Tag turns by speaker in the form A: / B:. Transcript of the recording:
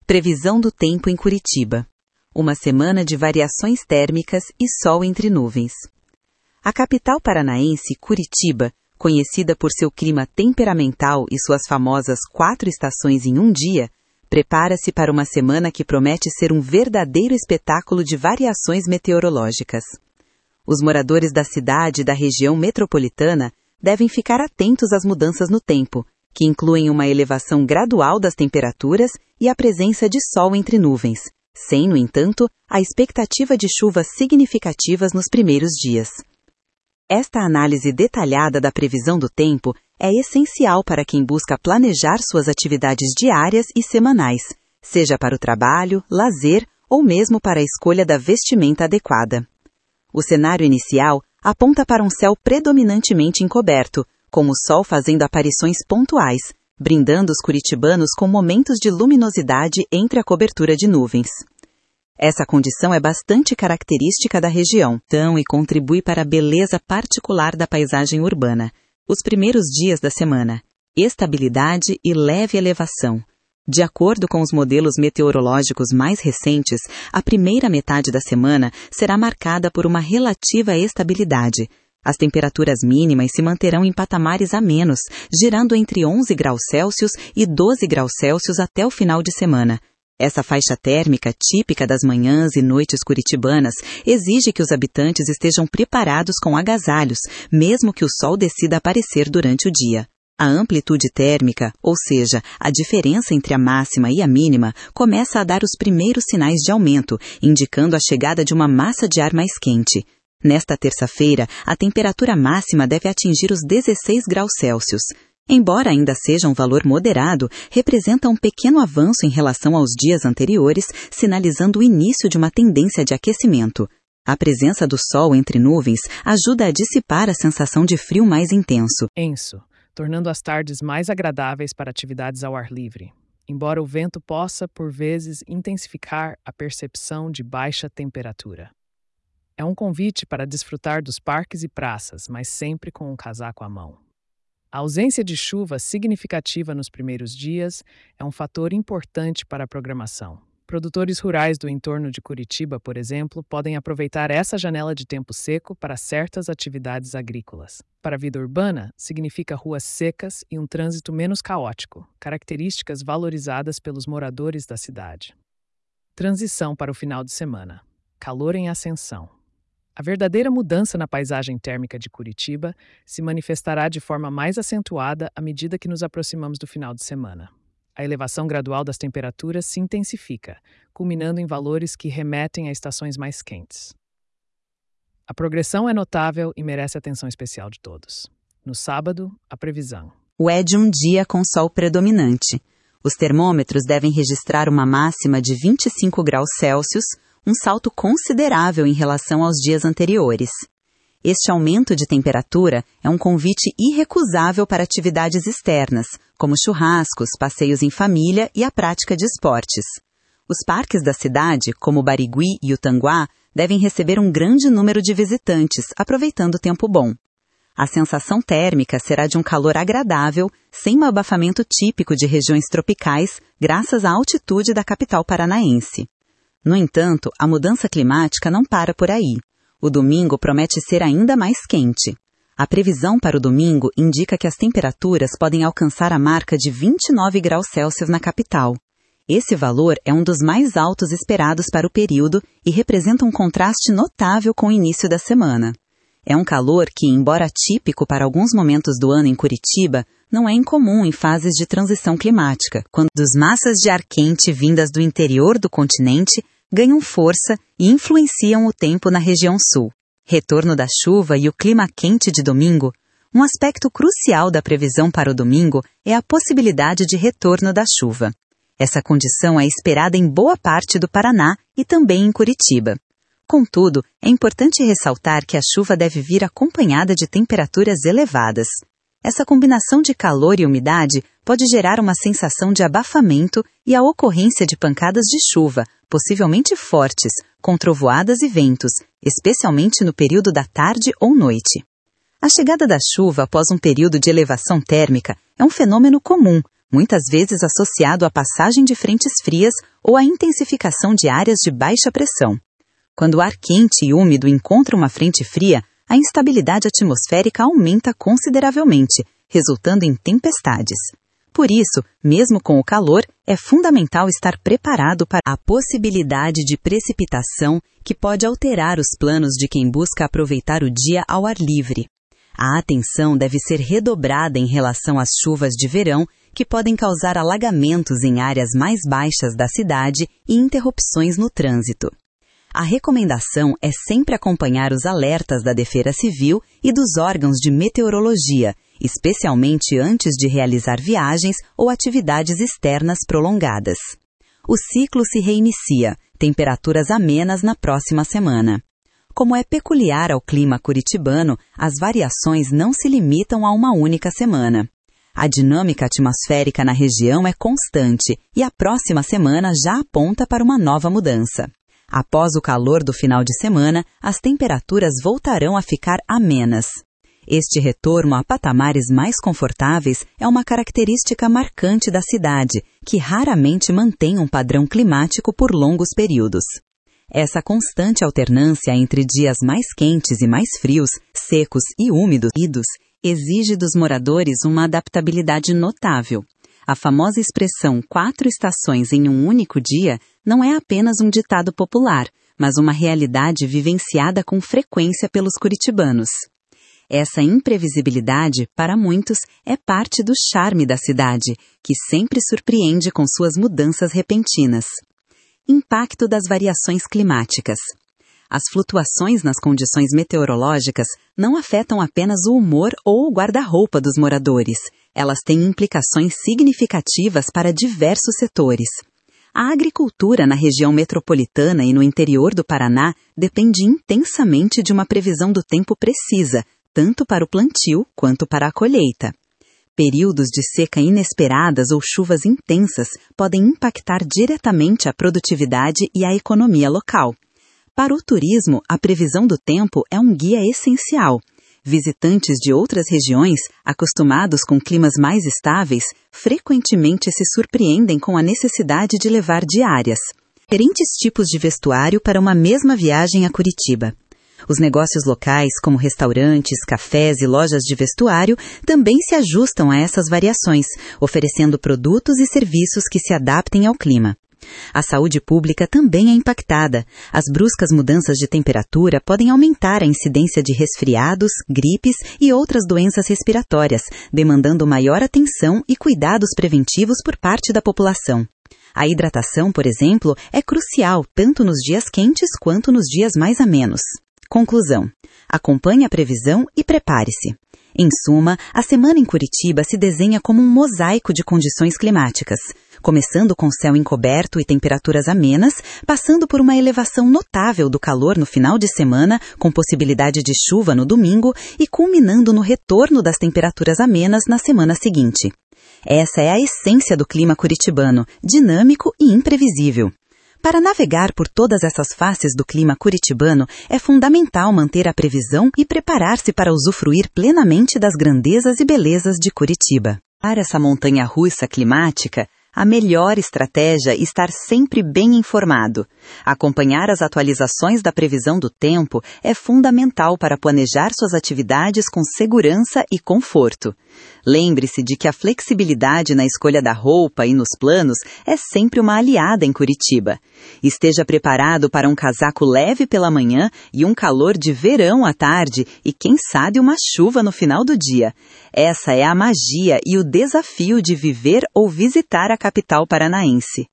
A: Previsão do tempo em Curitiba. Uma semana de variações térmicas e sol entre nuvens. A capital paranaense, Curitiba, conhecida por seu clima temperamental e suas famosas 4 estações em um dia, prepara-se para uma semana que promete ser um verdadeiro espetáculo de variações meteorológicas. Os moradores da cidade e da região metropolitana devem ficar atentos às mudanças no tempo, que incluem uma elevação gradual das temperaturas e a presença de sol entre nuvens, sem, no entanto, a expectativa de chuvas significativas nos primeiros dias. Esta análise detalhada da previsão do tempo é essencial para quem busca planejar suas atividades diárias e semanais, seja para o trabalho, lazer ou mesmo para a escolha da vestimenta adequada. O cenário inicial aponta para um céu predominantemente encoberto, com o sol fazendo aparições pontuais, brindando os curitibanos com momentos de luminosidade entre a cobertura de nuvens. Essa condição é bastante característica da região, e contribui para a beleza particular da paisagem urbana. Os primeiros dias da semana, estabilidade e leve elevação. De acordo com os modelos meteorológicos mais recentes, a primeira metade da semana será marcada por uma relativa estabilidade. As temperaturas mínimas se manterão em patamares amenos, girando entre 11 graus Celsius e 12 graus Celsius até o final de semana. Essa faixa térmica, típica das manhãs e noites curitibanas, exige que os habitantes estejam preparados com agasalhos, mesmo que o sol decida aparecer durante o dia. A amplitude térmica, ou seja, a diferença entre a máxima e a mínima, começa a dar os primeiros sinais de aumento, indicando a chegada de uma massa de ar mais quente. Nesta terça-feira, a temperatura máxima deve atingir os 16 graus Celsius. Embora ainda seja um valor moderado, representa um pequeno avanço em relação aos dias anteriores, sinalizando o início de uma tendência de aquecimento. A presença do sol entre nuvens ajuda a dissipar a sensação de frio mais intenso.
B: Tornando as tardes mais agradáveis para atividades ao ar livre, embora o vento possa, por vezes, intensificar a percepção de baixa temperatura. É um convite para desfrutar dos parques e praças, mas sempre com um casaco à mão. A ausência de chuva significativa nos primeiros dias é um fator importante para a programação. Produtores rurais do entorno de Curitiba, por exemplo, podem aproveitar essa janela de tempo seco para certas atividades agrícolas. Para a vida urbana, significa ruas secas e um trânsito menos caótico, características valorizadas pelos moradores da cidade. Transição para o final de semana. Calor em ascensão. A verdadeira mudança na paisagem térmica de Curitiba se manifestará de forma mais acentuada à medida que nos aproximamos do final de semana. A elevação gradual das temperaturas se intensifica, culminando em valores que remetem a estações mais quentes. A progressão é notável e merece atenção especial de todos. No sábado, a previsão.
A: É de um dia com sol predominante. Os termômetros devem registrar uma máxima de 25 graus Celsius, um salto considerável em relação aos dias anteriores. Este aumento de temperatura é um convite irrecusável para atividades externas, como churrascos, passeios em família e a prática de esportes. Os parques da cidade, como o Barigui e o Tanguá, devem receber um grande número de visitantes, aproveitando o tempo bom. A sensação térmica será de um calor agradável, sem um abafamento típico de regiões tropicais, graças à altitude da capital paranaense. No entanto, a mudança climática não para por aí. O domingo promete ser ainda mais quente. A previsão para o domingo indica que as temperaturas podem alcançar a marca de 29 graus Celsius na capital. Esse valor é um dos mais altos esperados para o período e representa um contraste notável com o início da semana. É um calor que, embora típico para alguns momentos do ano em Curitiba, não é incomum em fases de transição climática, quando as massas de ar quente vindas do interior do continente ganham força e influenciam o tempo na região sul. Retorno da chuva e o clima quente de domingo. Um aspecto crucial da previsão para o domingo é a possibilidade de retorno da chuva. Essa condição é esperada em boa parte do Paraná e também em Curitiba. Contudo, é importante ressaltar que a chuva deve vir acompanhada de temperaturas elevadas. Essa combinação de calor e umidade pode gerar uma sensação de abafamento e a ocorrência de pancadas de chuva, possivelmente fortes, com trovoadas e ventos, especialmente no período da tarde ou noite. A chegada da chuva após um período de elevação térmica é um fenômeno comum, muitas vezes associado à passagem de frentes frias ou à intensificação de áreas de baixa pressão. Quando o ar quente e úmido encontra uma frente fria, a instabilidade atmosférica aumenta consideravelmente, resultando em tempestades. Por isso, mesmo com o calor, é fundamental estar preparado para a possibilidade de precipitação que pode alterar os planos de quem busca aproveitar o dia ao ar livre. A atenção deve ser redobrada em relação às chuvas de verão, que podem causar alagamentos em áreas mais baixas da cidade e interrupções no trânsito. A recomendação é sempre acompanhar os alertas da Defesa Civil e dos órgãos de meteorologia, especialmente antes de realizar viagens ou atividades externas prolongadas. O ciclo se reinicia, temperaturas amenas na próxima semana. Como é peculiar ao clima curitibano, as variações não se limitam a uma única semana. A dinâmica atmosférica na região é constante e a próxima semana já aponta para uma nova mudança. Após o calor do final de semana, as temperaturas voltarão a ficar amenas. Este retorno a patamares mais confortáveis é uma característica marcante da cidade, que raramente mantém um padrão climático por longos períodos. Essa constante alternância entre dias mais quentes e mais frios, secos e úmidos, exige dos moradores uma adaptabilidade notável. A famosa expressão 4 estações em um único dia não é apenas um ditado popular, mas uma realidade vivenciada com frequência pelos curitibanos. Essa imprevisibilidade, para muitos, é parte do charme da cidade, que sempre surpreende com suas mudanças repentinas. Impacto das variações climáticas. As flutuações nas condições meteorológicas não afetam apenas o humor ou o guarda-roupa dos moradores. Elas têm implicações significativas para diversos setores. A agricultura na região metropolitana e no interior do Paraná depende intensamente de uma previsão do tempo precisa, tanto para o plantio quanto para a colheita. Períodos de seca inesperadas ou chuvas intensas podem impactar diretamente a produtividade e a economia local. Para o turismo, a previsão do tempo é um guia essencial. Visitantes de outras regiões, acostumados com climas mais estáveis, frequentemente se surpreendem com a necessidade de levar diárias. Diferentes tipos de vestuário para uma mesma viagem a Curitiba. Os negócios locais, como restaurantes, cafés e lojas de vestuário, também se ajustam a essas variações, oferecendo produtos e serviços que se adaptem ao clima. A saúde pública também é impactada. As bruscas mudanças de temperatura podem aumentar a incidência de resfriados, gripes e outras doenças respiratórias, demandando maior atenção e cuidados preventivos por parte da população. A hidratação, por exemplo, é crucial tanto nos dias quentes quanto nos dias mais amenos. Conclusão. Acompanhe a previsão e prepare-se. Em suma, a semana em Curitiba se desenha como um mosaico de condições climáticas, começando com céu encoberto e temperaturas amenas, passando por uma elevação notável do calor no final de semana, com possibilidade de chuva no domingo, e culminando no retorno das temperaturas amenas na semana seguinte. Essa é a essência do clima curitibano, dinâmico e imprevisível. Para navegar por todas essas faces do clima curitibano, é fundamental manter a previsão e preparar-se para usufruir plenamente das grandezas e belezas de Curitiba. Para essa montanha-russa climática, a melhor estratégia é estar sempre bem informado. Acompanhar as atualizações da previsão do tempo é fundamental para planejar suas atividades com segurança e conforto. Lembre-se de que a flexibilidade na escolha da roupa e nos planos é sempre uma aliada em Curitiba. Esteja preparado para um casaco leve pela manhã e um calor de verão à tarde e, quem sabe, uma chuva no final do dia. Essa é a magia e o desafio de viver ou visitar a capital paranaense.